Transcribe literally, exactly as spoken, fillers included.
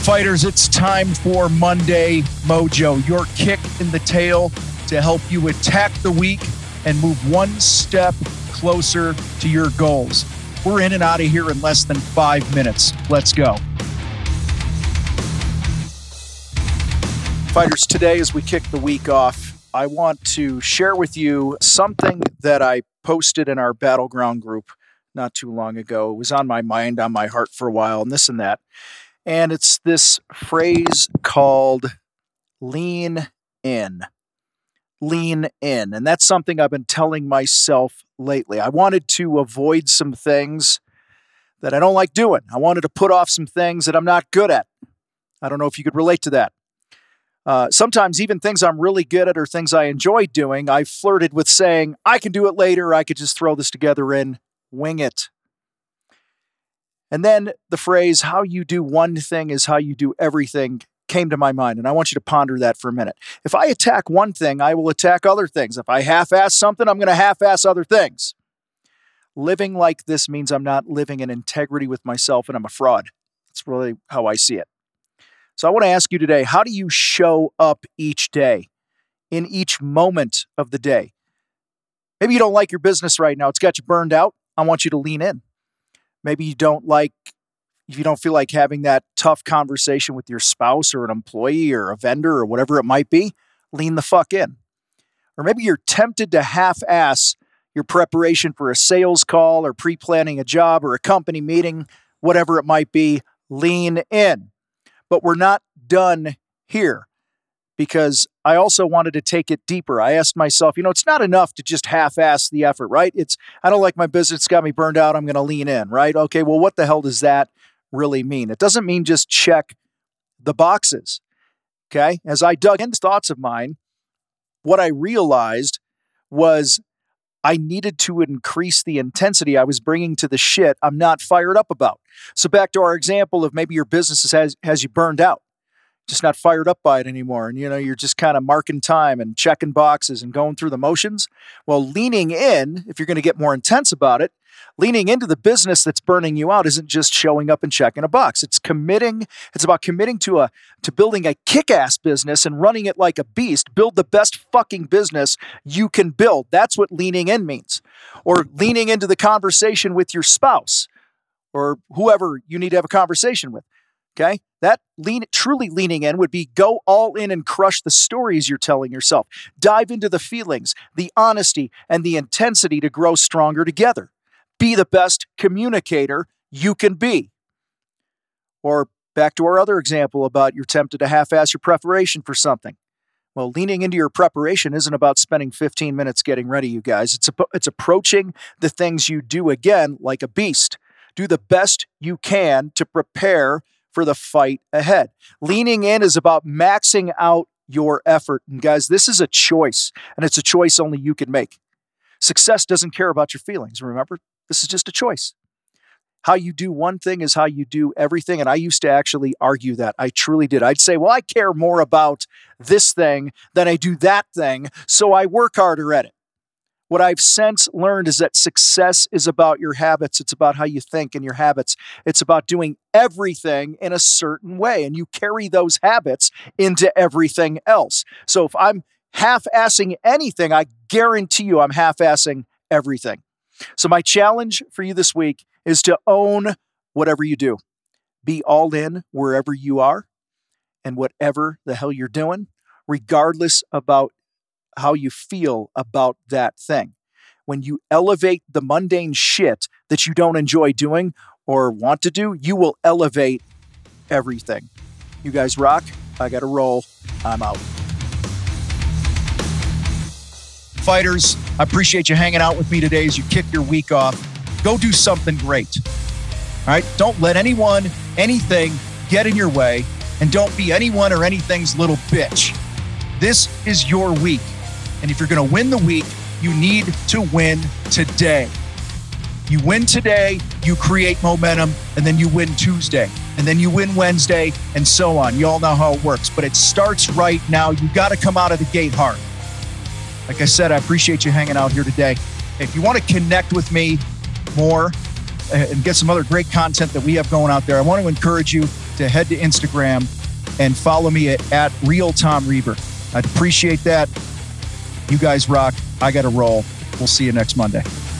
Fighters, it's time for Monday Mojo, your kick in the tail to help you attack the week and move one step closer to your goals. We're in and out of here in less than five minutes. Let's go. Fighters, today as we kick the week off, I want to share with you something that I posted in our Battleground group not too long ago. It was on my mind, on my heart for a while, and this and that. And it's this phrase called lean in. Lean in. And that's something I've been telling myself lately. I wanted to avoid some things that I don't like doing. I wanted to put off some things that I'm not good at. I don't know if you could relate to that. Uh, sometimes even things I'm really good at or things I enjoy doing, I flirted with saying, I can do it later. I could just throw this together and wing it. And then the phrase, how you do one thing is how you do everything, came to my mind. And I want you to ponder that for a minute. If I attack one thing, I will attack other things. If I half-ass something, I'm going to half-ass other things. Living like this means I'm not living in integrity with myself and I'm a fraud. That's really how I see it. So I want to ask you today, how do you show up each day, in each moment of the day? Maybe you don't like your business right now. It's got you burned out. I want you to lean in. Maybe you don't like, if you don't feel like having that tough conversation with your spouse or an employee or a vendor or whatever it might be, lean the fuck in. Or maybe you're tempted to half-ass your preparation for a sales call or pre-planning a job or a company meeting, whatever it might be, lean in. But we're not done here, because I also wanted to take it deeper. I asked myself, you know, it's not enough to just half-ass the effort, right? It's, I don't like my business, it's got me burned out, I'm going to lean in, right? Okay, well, what the hell does that really mean? It doesn't mean just check the boxes, okay? As I dug into thoughts of mine, what I realized was I needed to increase the intensity I was bringing to the shit I'm not fired up about. So back to our example of maybe your business has, has you burned out. Just not fired up by it anymore. And, you know, you're just kind of marking time and checking boxes and going through the motions. Well, leaning in, if you're going to get more intense about it, leaning into the business that's burning you out isn't just showing up and checking a box. It's committing. It's about committing to a, to building a kick-ass business and running it like a beast. Build the best fucking business you can build. That's what leaning in means. Or leaning into the conversation with your spouse or whoever you need to have a conversation with. Okay, that lean, truly leaning in would be go all in and crush the stories you're telling yourself. Dive into the feelings, the honesty, and the intensity to grow stronger together. Be the best communicator you can be. Or back to our other example about you're tempted to half-ass your preparation for something. Well, leaning into your preparation isn't about spending fifteen minutes getting ready, you guys. It's, it's approaching the things you do again like a beast. Do the best you can to prepare for the fight ahead. Leaning in is about maxing out your effort. And guys, this is a choice, and it's a choice only you can make. Success doesn't care about your feelings. Remember, this is just a choice. How you do one thing is how you do everything. And I used to actually argue that. I truly did. I'd say, well, I care more about this thing than I do that thing, so I work harder at it. What I've since learned is that success is about your habits. It's about how you think and your habits. It's about doing everything in a certain way, and you carry those habits into everything else. So if I'm half-assing anything, I guarantee you I'm half-assing everything. So my challenge for you this week is to own whatever you do. Be all in wherever you are and whatever the hell you're doing, regardless about how you feel about that thing. When you elevate the mundane shit that you don't enjoy doing or want to do, you will elevate everything. You guys rock. I got to roll. I'm out. Fighters, I appreciate you hanging out with me today as you kick your week off. Go do something great. All right? Don't let anyone, anything get in your way, and don't be anyone or anything's little bitch. This is your week. And if you're going to win the week, you need to win today. You win today, you create momentum, and then you win Tuesday, and then you win Wednesday, and so on. You all know how it works, but it starts right now. You got to come out of the gate hard. Like I said, I appreciate you hanging out here today. If you want to connect with me more and get some other great content that we have going out there, I want to encourage you to head to Instagram and follow me at, at Real Tom Reber. I'd appreciate that. You guys rock. I got to roll. We'll see you next Monday.